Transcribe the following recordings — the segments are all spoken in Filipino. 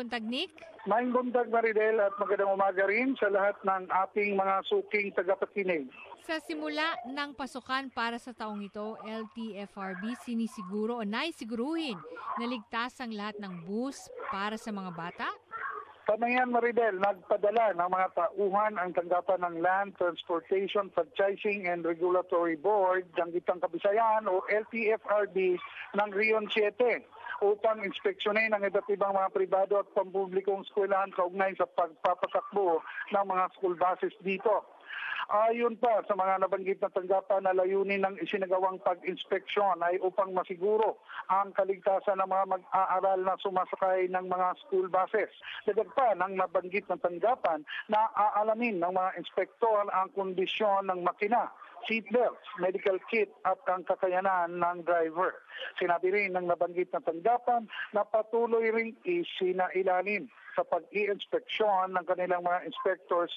buntag, Nick. Maayong buntag, Maridel, at magandang umaga rin sa lahat ng ating mga suking tagapakinig. Sa simula ng pasukan para sa taong ito, LTFRB sinisiguro o naisiguruhin na ligtas ang lahat ng bus para sa mga bata? Panayan, Maridel, nagpadala ng mga tauhan ang tanggapan ng Land Transportation, Franchising and Regulatory Board ng Gitang Kabisayan o LTFRB ng Rion 7 upang inspeksyonin ang iba't ibang mga pribado at pampublikong eskwelahan kaugnay sa pagpapatakbo ng mga school buses dito. Ayon pa sa mga nabanggit na tanggapan na layunin ng isinagawang pag-inspeksyon ay upang masiguro ang kaligtasan ng mga mag-aaral na sumasakay ng mga school buses. Dagdag pa ng nabanggit na tanggapan na aalamin ng mga inspektor ang kondisyon ng makina, seatbelts, medical kit at ang kakayanan ng driver. Sinabi rin ng nabanggit na tanggapan na patuloy ring isinailalim sa pag-i-inspeksyon ng kanilang mga inspectors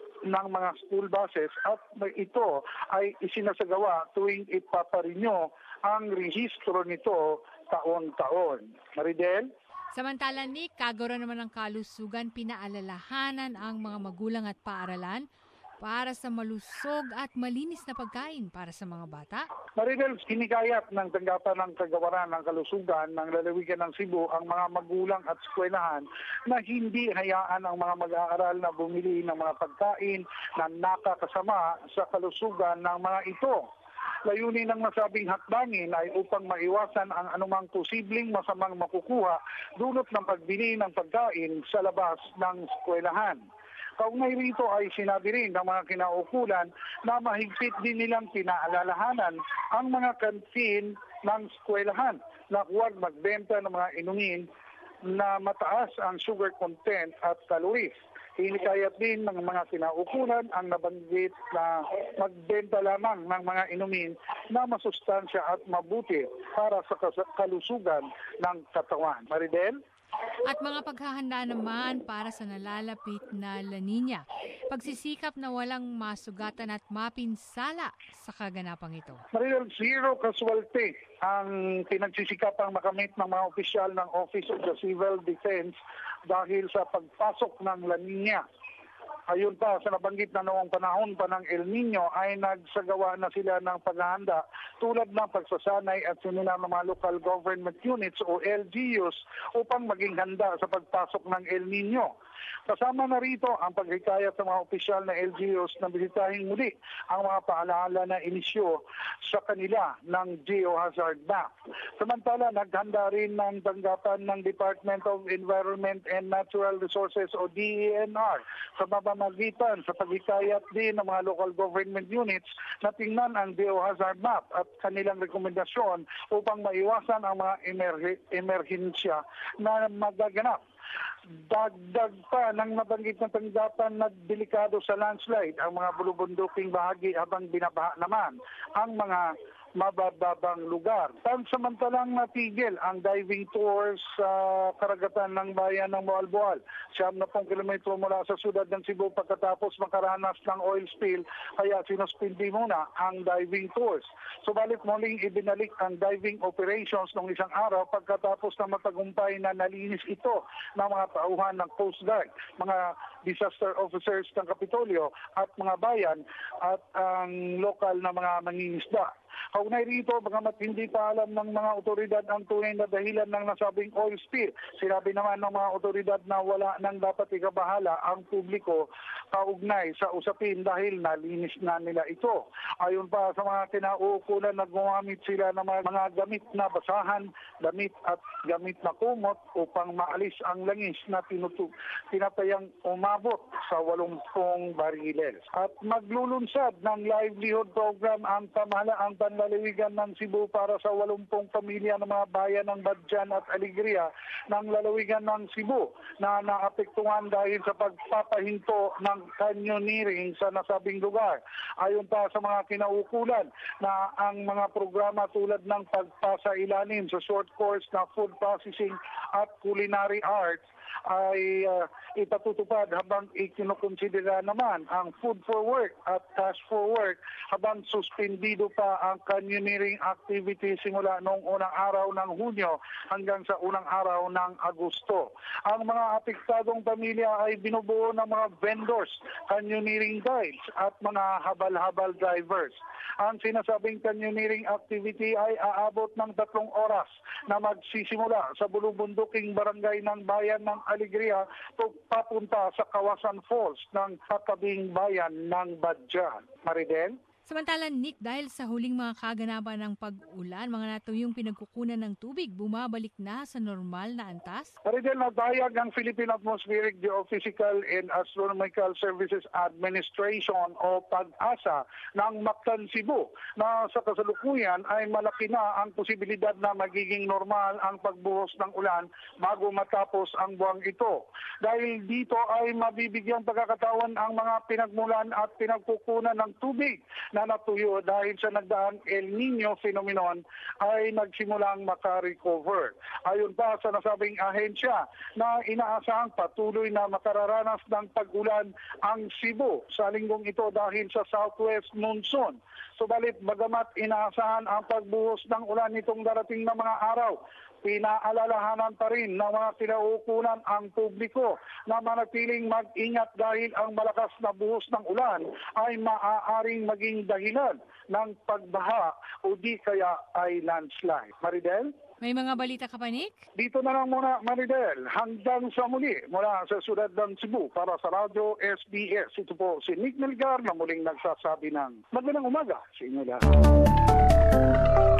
ng mga school buses at ito ay isinasagawa tuwing ipaparinyo ang rehistro nito taon-taon. Maridel? Samantala, Nick, kagawad naman ng kalusugan, pinaalalahanan ang mga magulang at paaralan para sa malusog at malinis na pagkain para sa mga bata? Maridel, hinikayat ng tanggapan ng kagawaran ng kalusugan ng lalawigan ng Cebu ang mga magulang at eskwelahan na hindi hayaan ang mga mag-aaral na bumili ng mga pagkain na nakakasama sa kalusugan ng mga ito. Layunin ng nasabing hakbangin ay upang maiwasan ang anumang posibleng masamang makukuha dulot ng pagbili ng pagkain sa labas ng eskwelahan. Kaugnay rito ay sinabi rin ng mga kinaukulan na mahigpit din nilang pinaalalahanan ang mga kantin ng eskwelahan na huwag magbenta ng mga inumin na mataas ang sugar content at calories. Hinikayat din ng mga kinaukulan ang nabanggit na magbenta lamang ng mga inumin na masustansya at mabuti para sa kalusugan ng katawan. Maridel? At mga paghahanda naman para sa nalalapit na La Nina. Pagsisikap na walang masugatan at mapinsala sa kaganapang ito. Maridel, zero casualty ang pinagsisikapang makamit ng mga opisyal ng Office of the Civil Defense dahil sa pagpasok ng La Nina. Ayun pa, sa nabanggit na noong panahon pa ng El Nino ay nagsagawa na sila ng paghahanda tulad ng pagsasanay at sinuna ng mga local government units o LGUs upang maging handa sa pagpasok ng El Nino. Kasama na rito ang paghikayat sa mga opisyal na LGUs na bisitahin muli ang mga paalaala na inisyo sa kanila ng geohazard map. Samantala, naghanda rin ng tanggapan ng Department of Environment and Natural Resources o DENR sa pamamagitan sa paghikayat din ng mga local government units na tingnan ang geohazard map at kanilang rekomendasyon upang maiwasan ang mga emerhensya na magaganap. Dagdag pa ng nabanggit na tanggapan na delikado sa landslide ang mga bulubunduking bahagi habang binabaha naman ang mga mabababang lugar. Pansamantalang natigil ang diving tours sa karagatan ng bayan ng Boalboal. 70 kilometro mula sa siyudad ng Cebu pagkatapos makaranas ng oil spill, kaya sinuspindi muna ang diving tours. Subalit muling ibinalik ang diving operations noong isang araw pagkatapos ng matagumpay na nalinis ito ng mga tauhan ng Coast Guard, mga disaster officers ng Kapitolyo at mga bayan at ang lokal na mga mangingisda. Kaugnay rito, bagamat hindi pa alam ng mga otoridad ang tunay na dahilan ng nasabing oil spill, sinabi naman ng mga otoridad na wala nang dapat ikabahala ang publiko kaugnay sa usapin dahil nalinis na nila ito. Ayon pa sa mga kinauukulan na gumamit sila ng mga gamit na basahan, damit at gamit na kumot upang maalis ang langis na tinatayang umabot sa 80 bariles. At maglulunsad ng livelihood program ang pamahalaan panlalawigan ng Cebu para sa 80 pamilya ng mga bayan ng Badjan at Alegria ng lalawigan ng Cebu na naapektuhan dahil sa pagpapahinto ng canyoneering sa nasabing lugar. Ayon pa sa mga kinaukulan na ang mga programa tulad ng pagpasa ilalim sa short course na food processing at culinary arts ay ipatutupad habang ikinukonsidera naman ang food for work at cash for work habang suspendido pa ang canyoneering activity simula noong unang araw ng Hunyo hanggang sa unang araw ng Agosto. Ang mga apektadong pamilya ay binubuo ng mga vendors, canyoneering guides at mga habal-habal drivers. Ang sinasabing canyoneering activity ay aabot ng 3 oras na magsisimula sa bulubunduking barangay ng bayan ng Alegria papunta sa Kawasan Falls ng katabing bayan ng Badyan. Maridel? Samantala, Nick, dahil sa huling mga kaganapan ng pag-ulan, mga natuyong pinagkukunan ng tubig, bumabalik na sa normal na antas? Maridel, nagbayag ang Philippine Atmospheric, Geophysical and Astronomical Services Administration o PAGASA ng Mactan, Cebu na sa kasalukuyan ay malaki na ang posibilidad na magiging normal ang pagbuhos ng ulan bago matapos ang buwang ito. Dahil dito ay mabibigyan pagkakataon ang mga pinagmulan at pinagkukunan ng tubig na natuyo dahil sa nagdaang El Nino phenomenon ay nagsimulang makarecover. Ayon pa sa nasabing ahensya na inaasahang patuloy na makararanas ng pag-ulan ang Cebu sa linggong ito dahil sa southwest monsoon. Subalit bagamat inaasahan ang pagbuhos ng ulan nitong darating na mga araw, pinaalalahanan pa rin ng mga kinaukulan ang publiko na manatiling mag-ingat dahil ang malakas na buhos ng ulan ay maaaring maging dahilan ng pagbaha o di kaya ay landslide. Maridel? May mga balita ka pa, Nick? Dito na lang muna, Maridel. Hanggang sa muli mula sa siyudad ng Cebu para sa Radyo SBS. Ito po si Nick Melgar na muling nagsasabi ng magandang umaga sa inyo lahat.